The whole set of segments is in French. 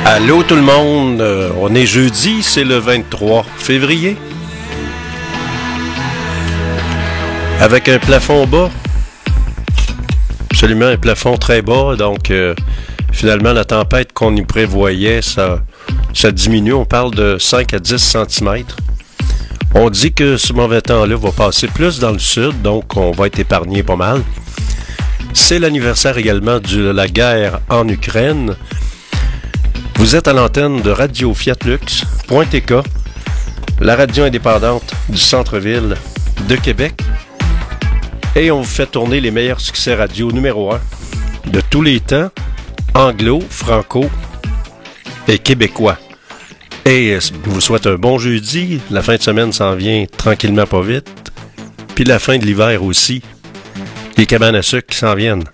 Allô tout le monde, on est jeudi, c'est le 23 février. Avec un plafond bas. Absolument un plafond très bas, donc finalement la tempête qu'on y prévoyait, ça diminue, on parle de 5 à 10 cm. On dit que ce mauvais temps-là va passer plus dans le sud, donc on va être épargné pas mal. C'est l'anniversaire également de la guerre en Ukraine. Vous êtes à l'antenne de Radio Fiat Lux.tk, la radio indépendante du centre-ville de Québec. Et on vous fait tourner les meilleurs succès radio numéro 1 de tous les temps, anglo, franco et québécois. Et je vous souhaite un bon jeudi. La fin de semaine s'en vient tranquillement pas vite. Puis la fin de l'hiver aussi. Les cabanes à sucre qui s'en viennent.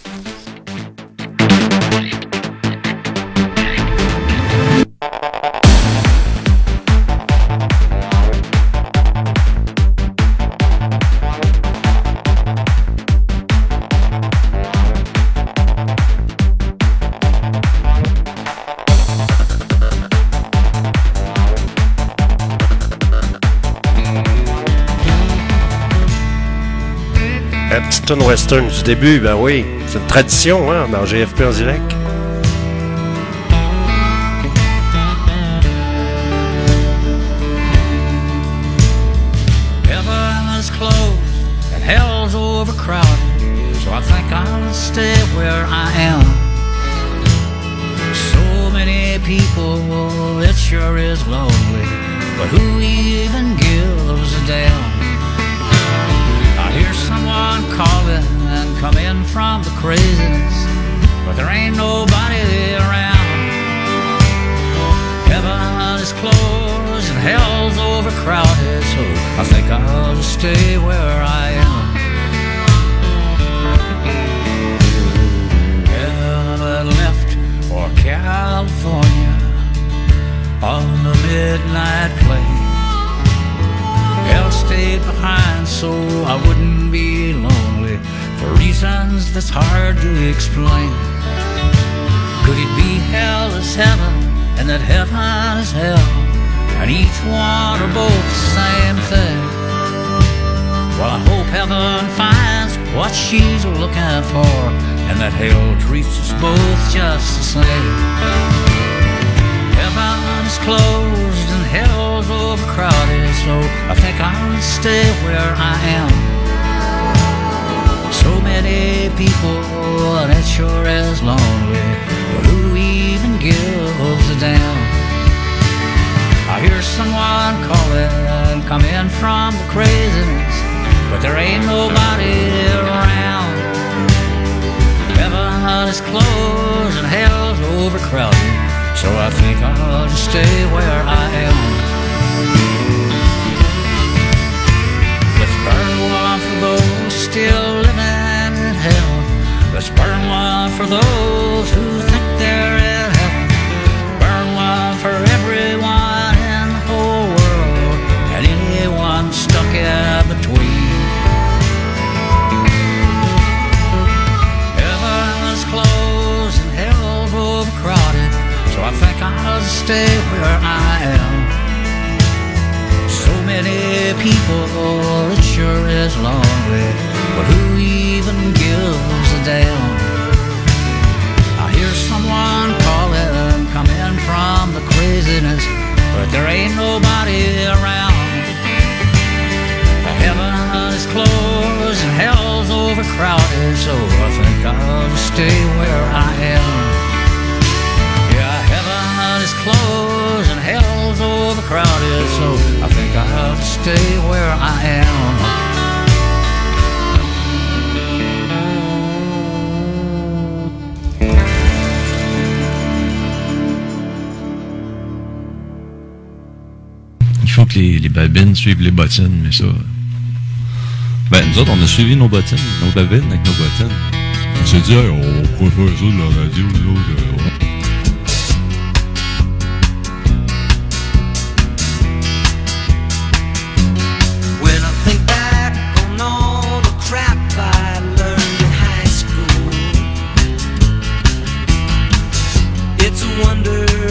Tune western du début, ben oui, c'est une tradition hein, dans GFP en direct. Heaven's closed and hell's overcrowded, so I think I'll stay where I am. So many people, it sure is lonely, but who even gives a damn? I hear someone calling and coming from the craziness, but there ain't nobody around. Heaven is closed and hell's overcrowded, so I think I'll just stay where I am. Heaven left for California on the midnight plane. Hell stayed behind so I wouldn't be lonely, for reasons that's hard to explain. Could it be hell is heaven and that heaven is hell, and each one are both the same thing? Well, I hope heaven finds what she's looking for, and that hell treats us both just the same. Heaven's closed and hell's overcrowded, so I think I'll stay where I am. So many people, and it sure is lonely, but who even gives a damn? I hear someone calling, coming from the craziness, but there ain't nobody around. Heaven is closed and hell's overcrowded, so I think I'll just stay where I am. Let's burn one for those still living in hell. Let's burn one for those who think they're in heaven. Burn one for everyone in the whole world, and anyone stuck in between. Heaven's closed and hell's overcrowded, so I think I'll stay where I am. So many people, it sure is lonely, but who even gives a damn? I hear someone calling, coming from the craziness, but there ain't nobody around. Heaven is closed and hell's overcrowded, so I think I'll just stay where I am. Heaven is closed and hell's overcrowded, so I think I'll stay where I am. Il faut que les babines suivent les bottines, mais ça... Ben, nous autres, on a suivi nos bottines, nos babines avec nos bottines. On s'est dit, hey, on pourrait faire ça de la radio, nous autres. It's a wonder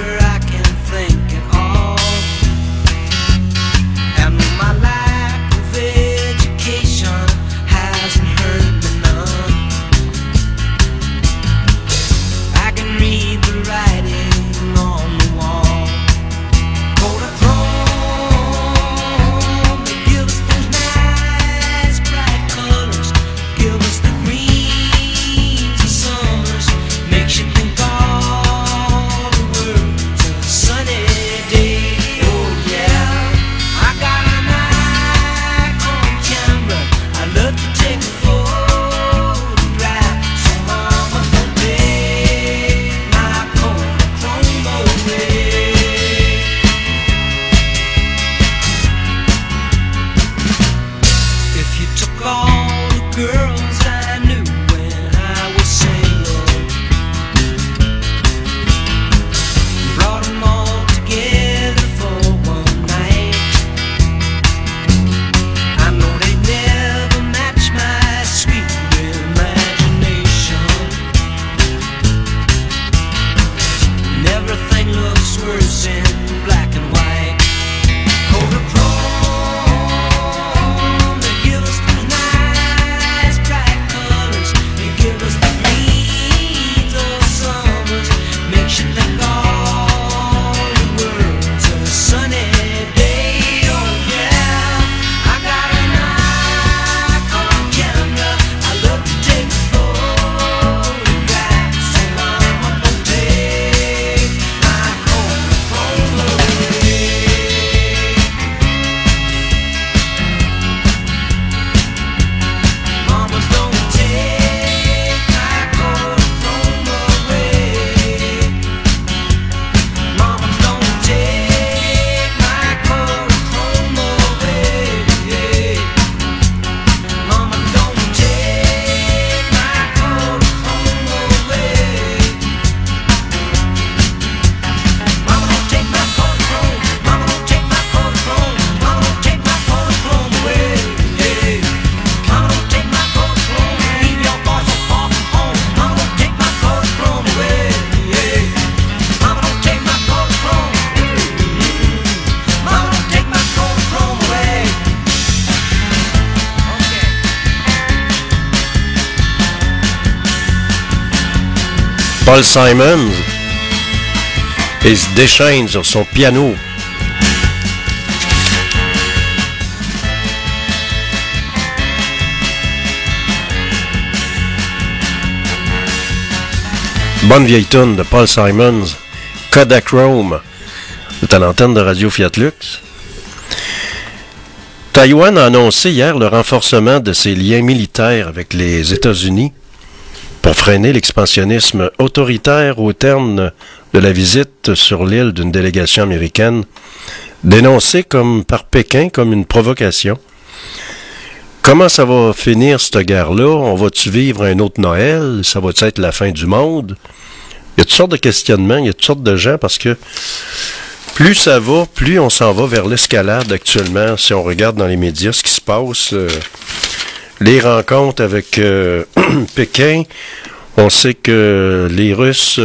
Paul Simon, et se déchaîne sur son piano. Bonne vieille tune de Paul Simons, Kodachrome. C'est à l'antenne de Radio Fiat Lux. Taïwan a annoncé hier le renforcement de ses liens militaires avec les États-Unis pour freiner l'expansionnisme autoritaire au terme de la visite sur l'île d'une délégation américaine, dénoncée par Pékin comme une provocation. Comment ça va finir cette guerre-là? On va-tu vivre un autre Noël? Ça va-tu être la fin du monde? Il y a toutes sortes de questionnements, il y a toutes sortes de gens, parce que plus ça va, plus on s'en va vers l'escalade actuellement. Si on regarde dans les médias ce qui se passe, les rencontres avec Pékin, on sait que les Russes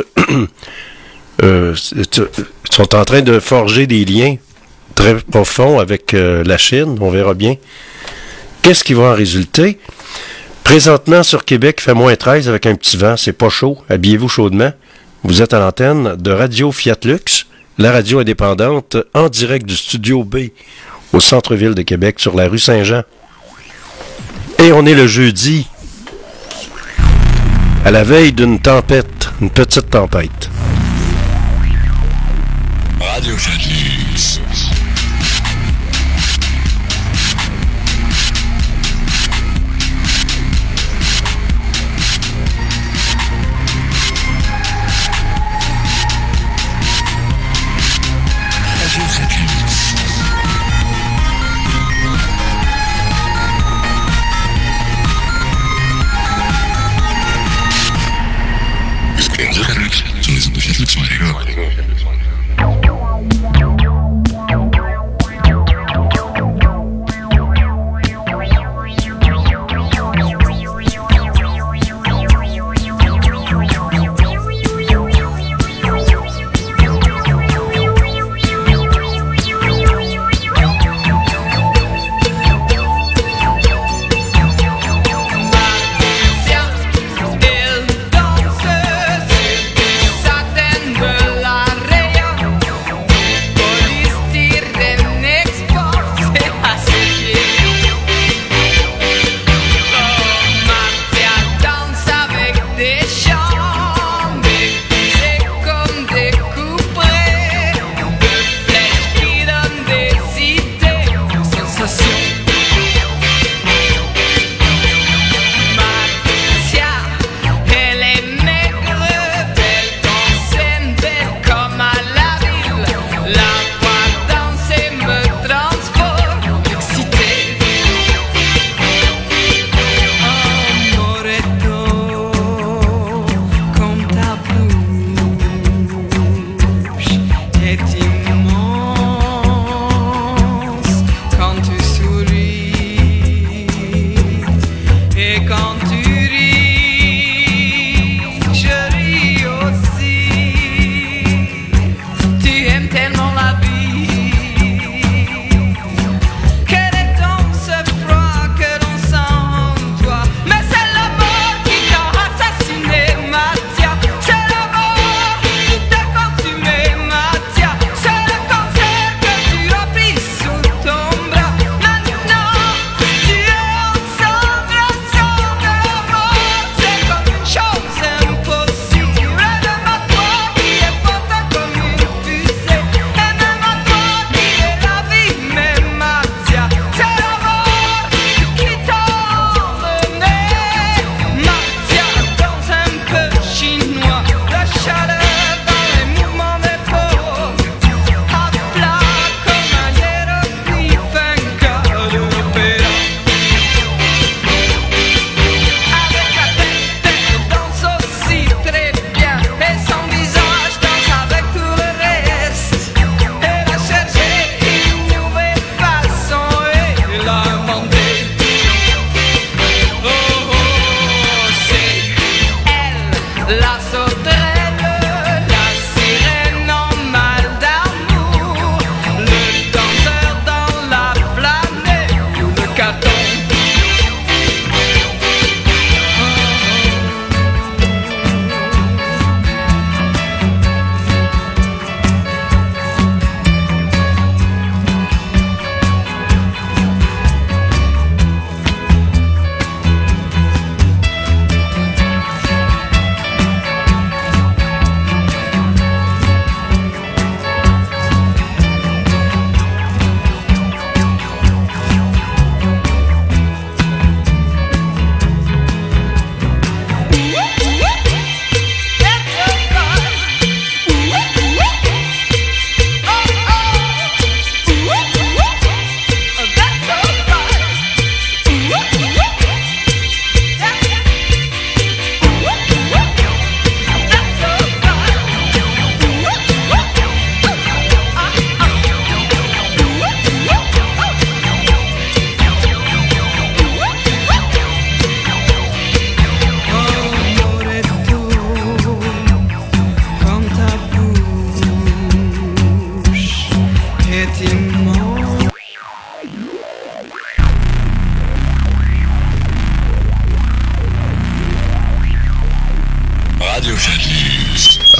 sont en train de forger des liens très profonds avec la Chine. On verra bien qu'est-ce qui va en résulter. Présentement, sur Québec, il fait moins 13 avec un petit vent. C'est pas chaud. Habillez-vous chaudement. Vous êtes à l'antenne de Radio Fiat Lux, la radio indépendante, en direct du Studio B, au centre-ville de Québec, sur la rue Saint-Jean. Et on est le jeudi, à la veille d'une tempête, une petite tempête. Radio Fiat Lux. El entonces, certaine de la réalité.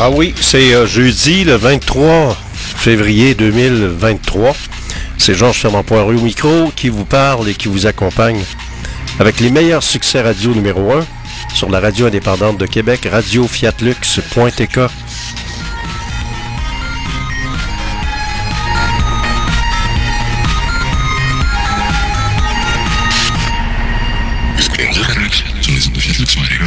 Ah oui, c'est jeudi le 23 février 2023. C'est Georges Fernand Poireux au micro qui vous parle et qui vous accompagne avec les meilleurs succès radio numéro 1 sur la radio indépendante de Québec, radio-fiatlux.tk. Sur les ondes de fiatlux.tk.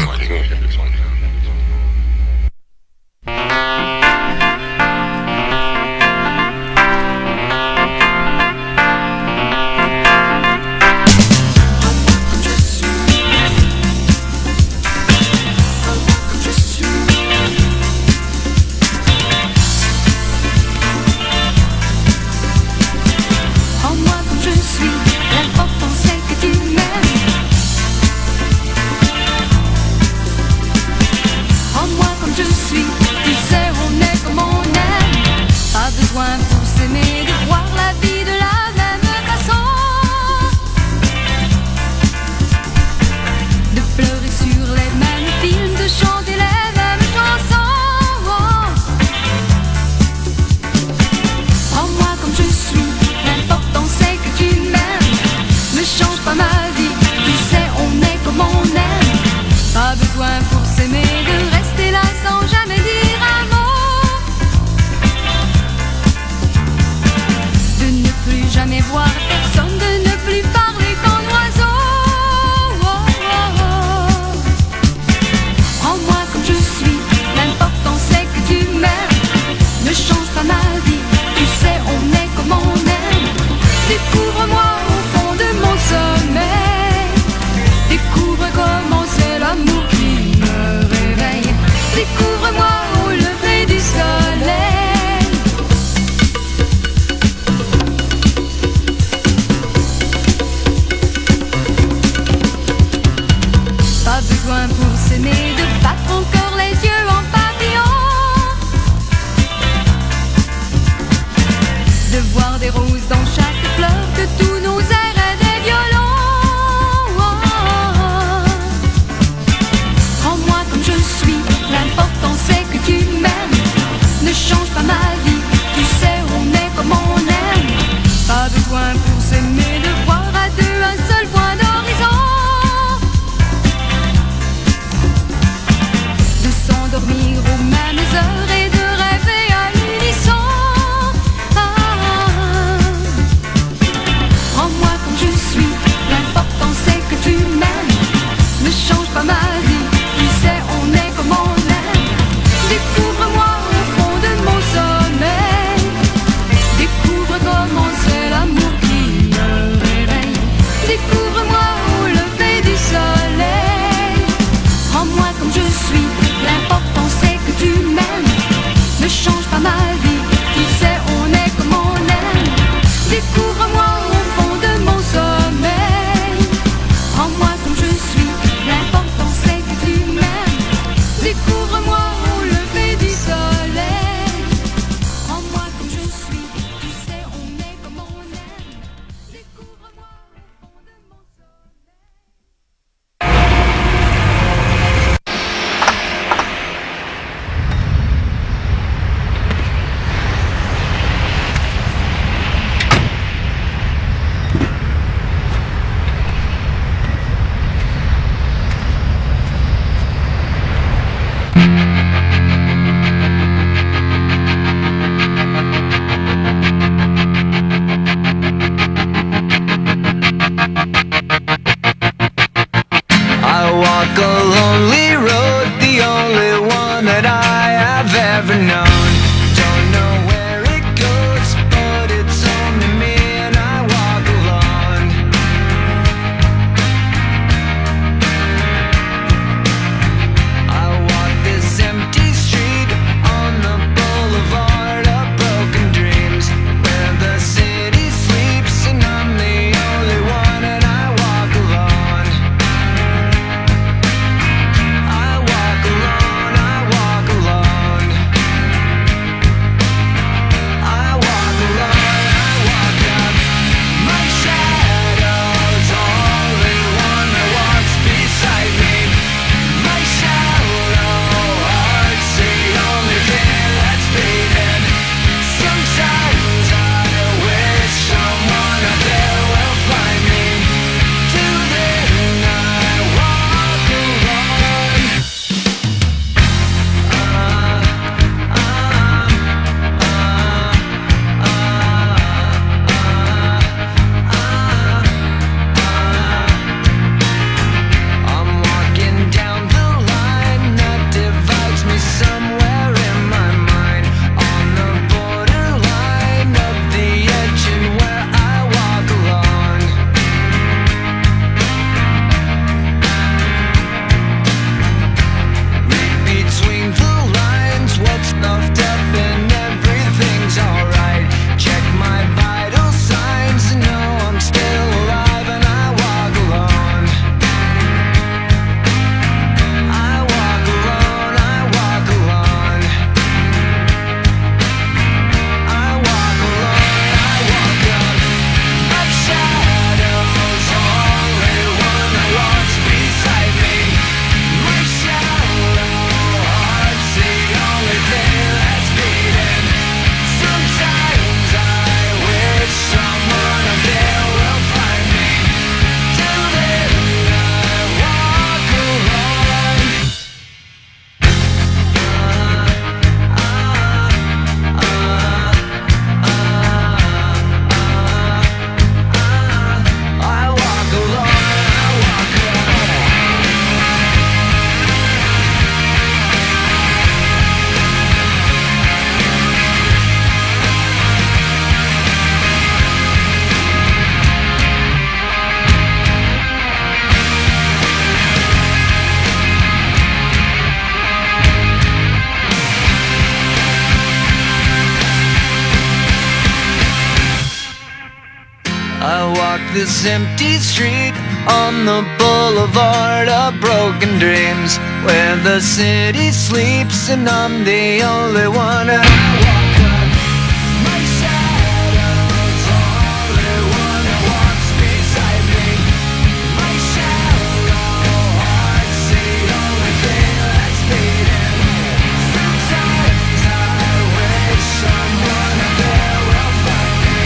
walk this empty street on the boulevard of broken dreams, where the city sleeps and I'm the only one. And I walk up, my shadow's the only one that walks beside me. My shallow heart's the only thing that's beating. Sometimes I wish someone up there will find me.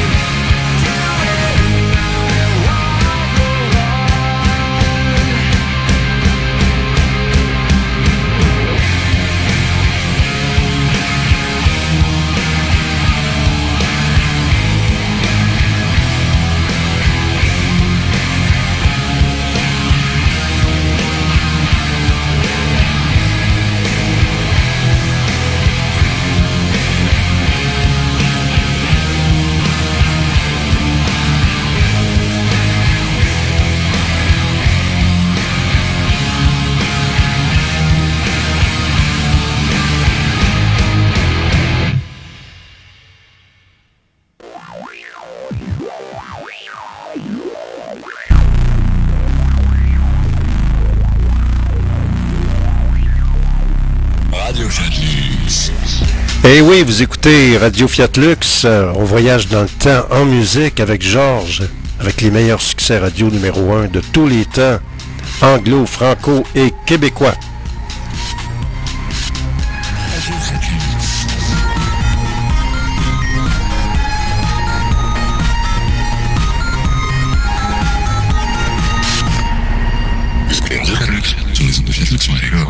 Eh oui, vous écoutez Radio Fiat Lux. On voyage dans le temps en musique avec Georges, avec les meilleurs succès radio numéro 1 de tous les temps, anglo, franco et québécois. Sur les ondes de Fiat Lux, ouais, les gars.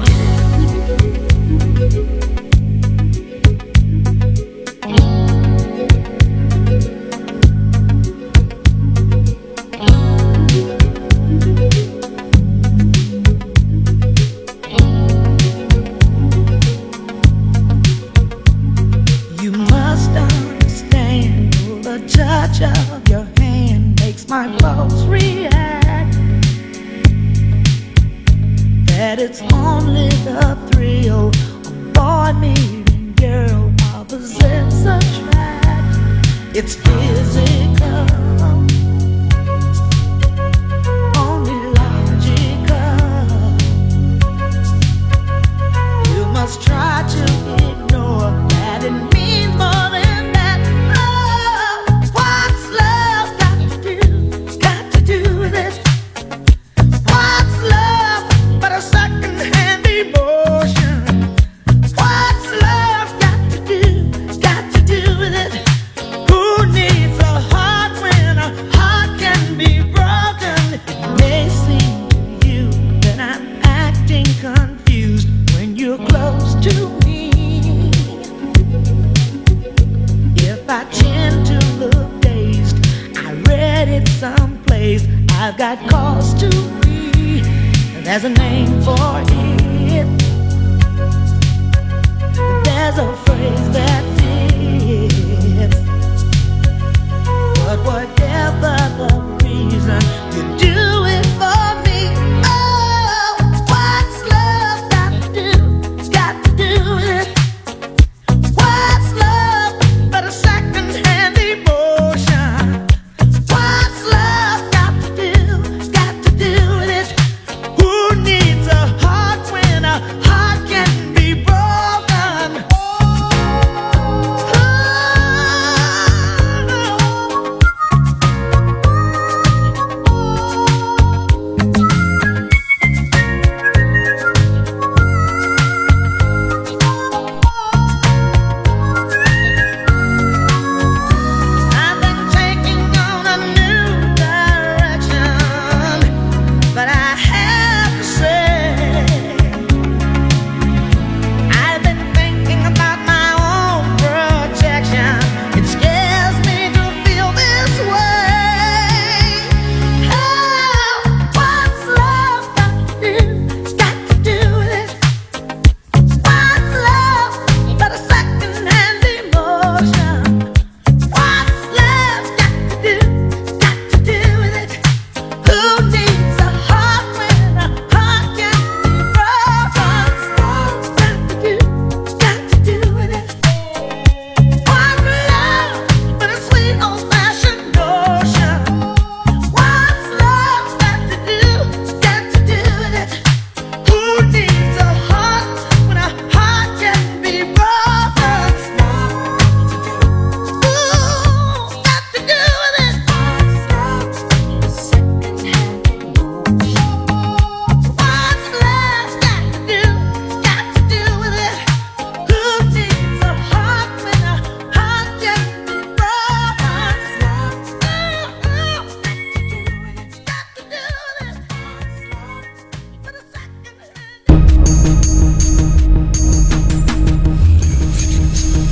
Heart can be broken.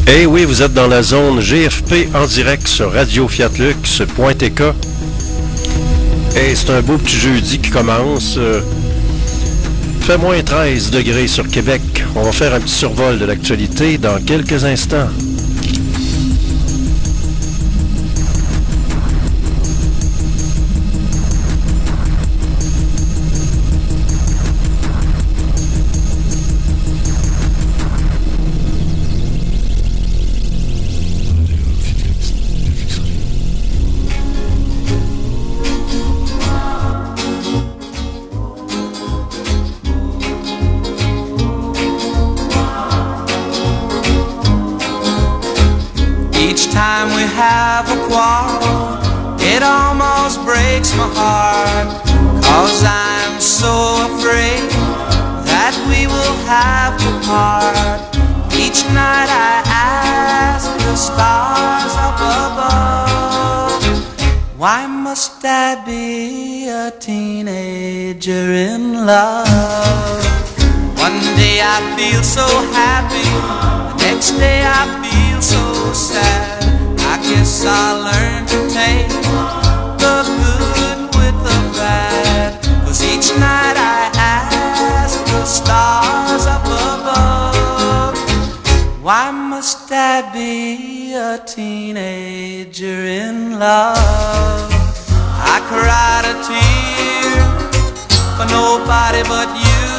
Eh oui, vous êtes dans la zone GFP en direct sur radiofiatlux.tk. Et c'est un beau petit jeudi qui commence. Fait moins 13 degrés sur Québec. On va faire un petit survol de l'actualité dans quelques instants. Time we have a quarrel, it almost breaks my heart, 'cause I'm so afraid that we will have to part. Each night I ask the stars up above, why must I be a teenager in love? One day I feel so happy, the next day I feel so sad. I guess I'll learn to take the good with the bad, 'cause each night I ask the stars up above, why must I be a teenager in love? I cried a tear for nobody but you.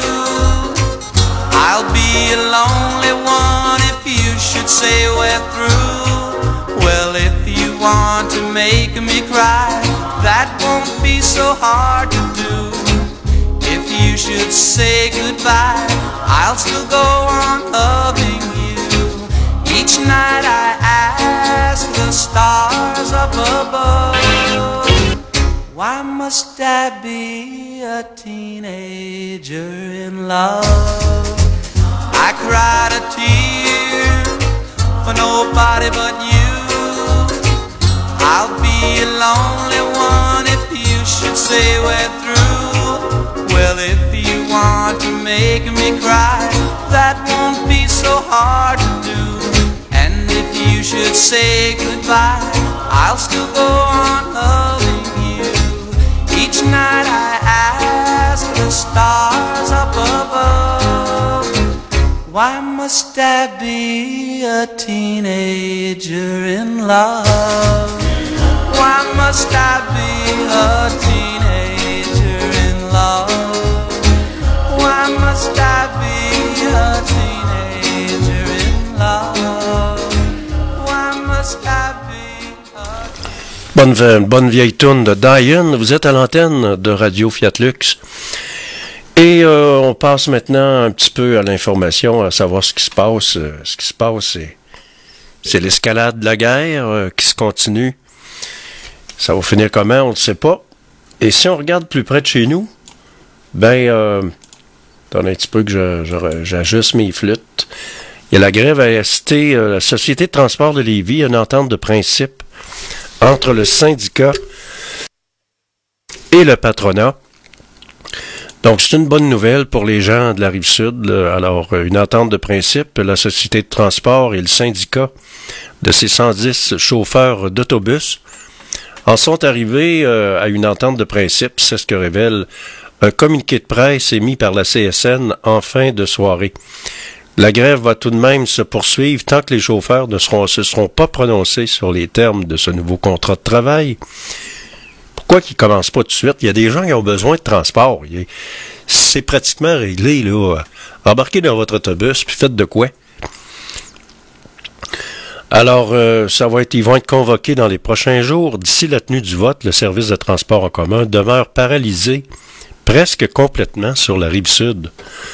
I'll be a lonely one if you should say we're through. Well, if you want to make me cry, that won't be so hard to do. If you should say goodbye, I'll still go on loving you. Each night I ask the stars up above, why must I be a teenager in love? I cried a tear for nobody but you. I'll be a lonely one if you should say we're through. Well, if you want to make me cry, that won't be so hard to do. And if you should say goodbye, I'll still go on loving you. Each night I ask the stars up above, why must I be a teenager in love? Why must I be a teenager in love? Why must I be a teenager in love? Why must I be a... Bonne vieille tourne de Diane. Vous êtes à l'antenne de Radio Fiat Lux. Et on passe maintenant un petit peu à l'information, à savoir ce qui se passe. Ce qui se passe, c'est l'escalade de la guerre qui se continue. Ça va finir comment, on ne sait pas. Et si on regarde plus près de chez nous, attendez un petit peu que j'ajuste mes flûtes. Il y a la grève à ST, la Société de transport de Lévis, une entente de principe entre le syndicat et le patronat. Donc, c'est une bonne nouvelle pour les gens de la Rive-Sud. Alors, une entente de principe, la Société de transport et le syndicat de ces 110 chauffeurs d'autobus en sont arrivés à une entente de principe. C'est ce que révèle un communiqué de presse émis par la CSN en fin de soirée. La grève va tout de même se poursuivre tant que les chauffeurs ne se seront pas prononcés sur les termes de ce nouveau contrat de travail. Pourquoi qu'ils ne commencent pas tout de suite? Il y a des gens qui ont besoin de transport. C'est pratiquement réglé, là. Embarquez dans votre autobus, puis faites de quoi? Alors, ils vont être convoqués dans les prochains jours. D'ici la tenue du vote, le service de transport en commun demeure paralysé presque complètement sur la Rive-Sud.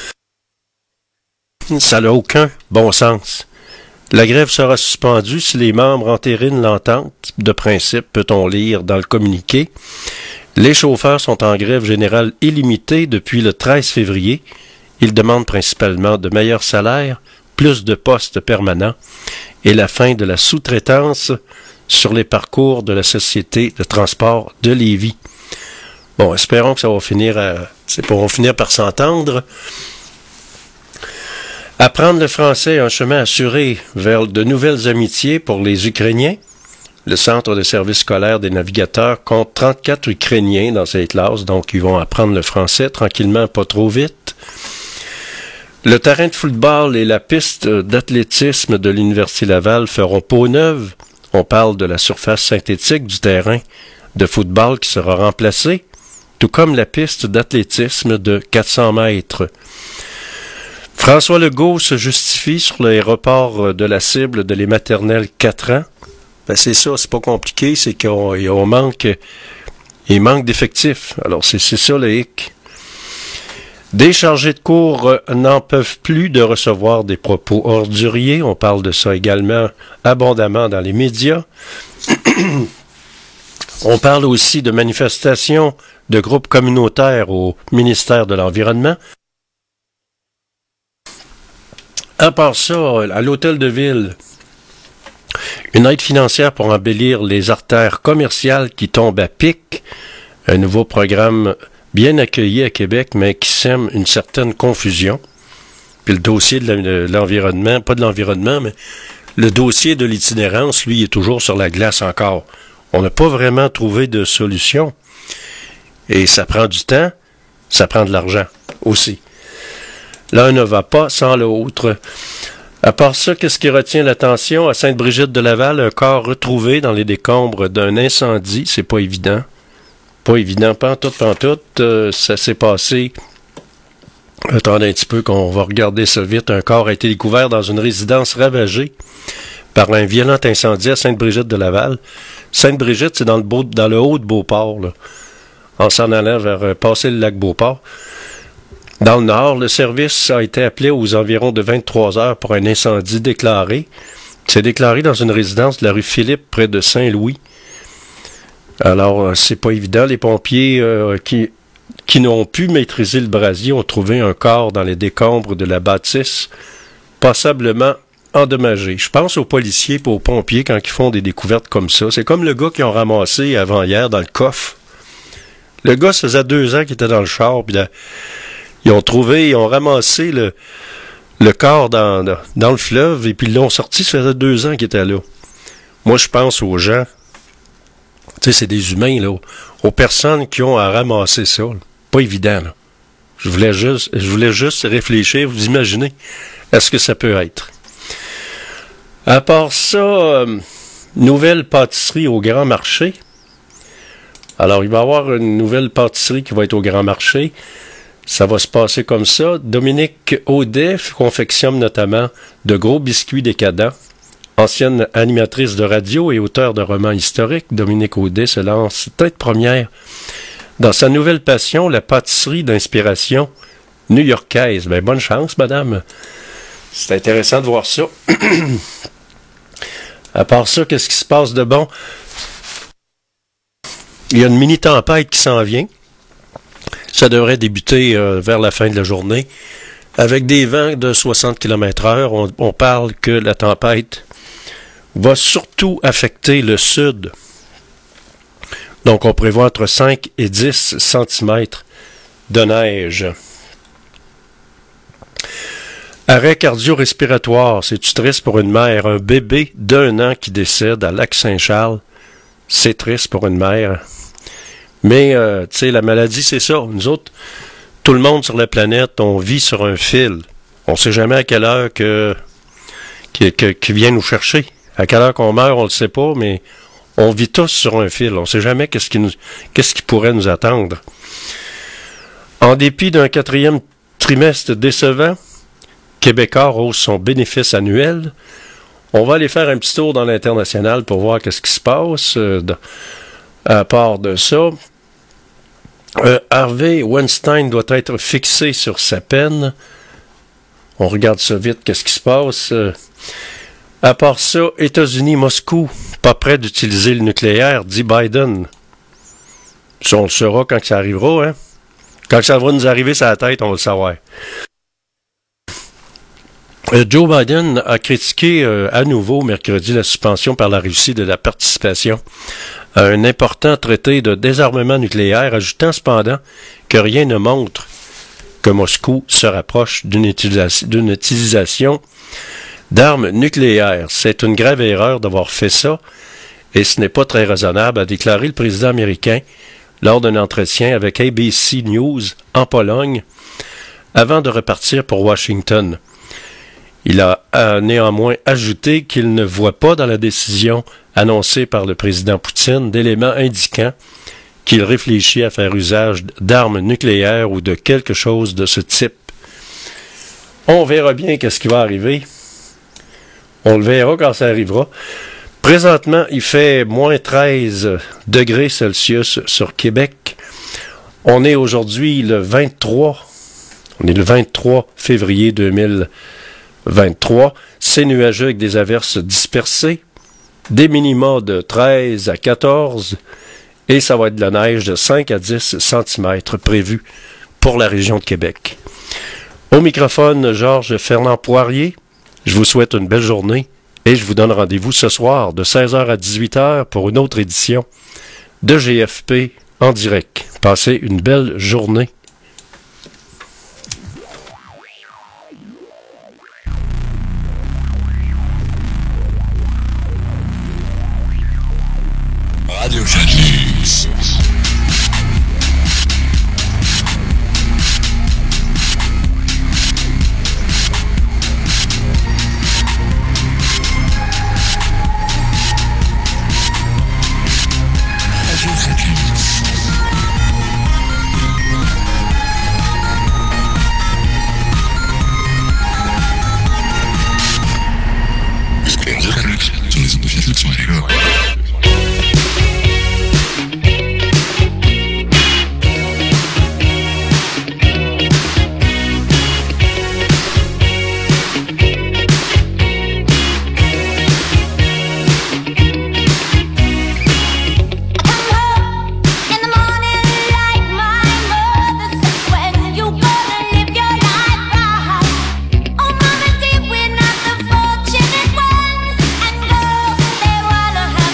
Ça n'a aucun bon sens. La grève sera suspendue si les membres entérinent l'entente de principe, peut-on lire dans le communiqué. Les chauffeurs sont en grève générale illimitée depuis le 13 février. Ils demandent principalement de meilleurs salaires, plus de postes permanents et la fin de la sous-traitance sur les parcours de la Société de transport de Lévis. Bon, espérons que ça va finir par s'entendre. Apprendre le français, un chemin assuré vers de nouvelles amitiés pour les Ukrainiens. Le Centre de service scolaire des navigateurs compte 34 Ukrainiens dans cette classe, donc ils vont apprendre le français tranquillement, pas trop vite. Le terrain de football et la piste d'athlétisme de l'Université Laval feront peau neuve. On parle de la surface synthétique du terrain de football qui sera remplacée, tout comme la piste d'athlétisme de 400 mètres. François Legault se justifie sur les reports de la cible de les maternelles 4 ans. Ben c'est ça, c'est pas compliqué, c'est qu'il manque d'effectifs. Alors c'est ça le hic. Des chargés de cours n'en peuvent plus de recevoir des propos orduriers. On parle de ça également abondamment dans les médias. On parle aussi de manifestations de groupes communautaires au ministère de l'Environnement. À part ça, à l'hôtel de ville, une aide financière pour embellir les artères commerciales qui tombent à pic. Un nouveau programme bien accueilli à Québec, mais qui sème une certaine confusion. Puis le dossier de l'environnement, pas de l'environnement, mais le dossier de l'itinérance, lui, est toujours sur la glace encore. On n'a pas vraiment trouvé de solution. Et ça prend du temps, ça prend de l'argent aussi. L'un ne va pas sans l'autre. À part ça, qu'est-ce qui retient l'attention? À Sainte-Brigitte-de-Laval, un corps retrouvé dans les décombres d'un incendie. C'est pas évident. Pas évident, pantoute. Ça s'est passé. Attendez un petit peu qu'on va regarder ça vite. Un corps a été découvert dans une résidence ravagée par un violent incendie à Sainte-Brigitte-de-Laval. Sainte-Brigitte, c'est dans le haut de Beauport, là, en s'en allant vers passer le lac Beauport. Dans le nord, le service a été appelé aux environs de 23 heures pour un incendie déclaré. C'est déclaré dans une résidence de la rue Philippe, près de Saint-Louis. Alors, c'est pas évident. Les pompiers qui n'ont pu maîtriser le brasier ont trouvé un corps dans les décombres de la bâtisse, passablement endommagé. Je pense aux policiers et aux pompiers quand ils font des découvertes comme ça. C'est comme le gars qu'ils ont ramassé avant-hier dans le coffre. Le gars, ça faisait 2 ans qu'il était dans le char, puis ils ont ramassé le corps dans le fleuve, et puis ils l'ont sorti, ça faisait 2 ans qu'il était là. Moi, je pense aux gens, tu sais, c'est des humains, là, aux personnes qui ont à ramasser ça. Là. Pas évident, là. Je voulais juste réfléchir, vous imaginez, est-ce que ça peut être? À part ça, nouvelle pâtisserie au Grand Marché. Alors, il va y avoir une nouvelle pâtisserie qui va être au Grand Marché. Ça va se passer comme ça. Dominique Audet confectionne notamment de gros biscuits décadents. Ancienne animatrice de radio et auteure de romans historiques, Dominique Audet se lance tête première dans sa nouvelle passion, la pâtisserie d'inspiration new-yorkaise. Ben, bonne chance, madame. C'est intéressant de voir ça. À part ça, qu'est-ce qui se passe de bon? Il y a une mini-tempête qui s'en vient. Ça devrait débuter vers la fin de la journée. Avec des vents de 60 km/h, on parle que la tempête va surtout affecter le sud. Donc, on prévoit entre 5 et 10 cm de neige. Arrêt cardio-respiratoire, c'est-tu triste pour une mère? Un bébé d'1 an qui décède à Lac-Saint-Charles. C'est triste pour une mère. Mais, tu sais, la maladie, c'est ça. Nous autres, tout le monde sur la planète, on vit sur un fil. On ne sait jamais à quelle heure qui vient nous chercher. À quelle heure qu'on meurt, on ne le sait pas, mais on vit tous sur un fil. On ne sait jamais qu'est-ce qui pourrait nous attendre. En dépit d'un 4e trimestre décevant, Québécois hausse son bénéfice annuel. On va aller faire un petit tour dans l'international pour voir qu'est-ce qui se passe. À part de ça, Harvey Weinstein doit être fixé sur sa peine. On regarde ça vite, qu'est-ce qui se passe. À part ça, États-Unis, Moscou, pas prêt d'utiliser le nucléaire, dit Biden. Ça, on le saura quand ça arrivera, hein. Quand ça va nous arriver sur la tête, on va le savoir. Joe Biden a critiqué à nouveau mercredi la suspension par la Russie de la participation à un important traité de désarmement nucléaire, ajoutant cependant que rien ne montre que Moscou se rapproche d'une utilisation d'armes nucléaires. C'est une grave erreur d'avoir fait ça, et ce n'est pas très raisonnable, a déclaré le président américain lors d'un entretien avec ABC News en Pologne, avant de repartir pour Washington. Il a néanmoins ajouté qu'il ne voit pas dans la décision annoncée par le président Poutine d'éléments indiquant qu'il réfléchit à faire usage d'armes nucléaires ou de quelque chose de ce type. On verra bien qu'est-ce qui va arriver. On le verra quand ça arrivera. Présentement, il fait moins 13 degrés Celsius sur Québec. On est aujourd'hui le 23. On est le 23 février 2023. C'est nuageux avec des averses dispersées. Des minima de 13 à 14. Et ça va être de la neige de 5 à 10 cm prévue pour la région de Québec. Au microphone, Georges Fernand Poirier. Je vous souhaite une belle journée. Et je vous donne rendez-vous ce soir de 16h à 18h pour une autre édition de GFP en direct. Passez une belle journée. Radio News. Sur les ondes de Fiat Lux, ouais, les gars. Wanna have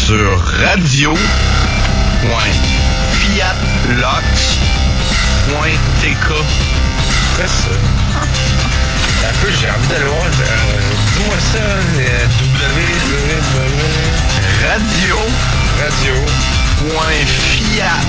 sur radio.fiatlock.tk. Quoi ça? Un peu, j'ai envie d'aller voir. Dis-moi ça, radio.fiatlock.tk.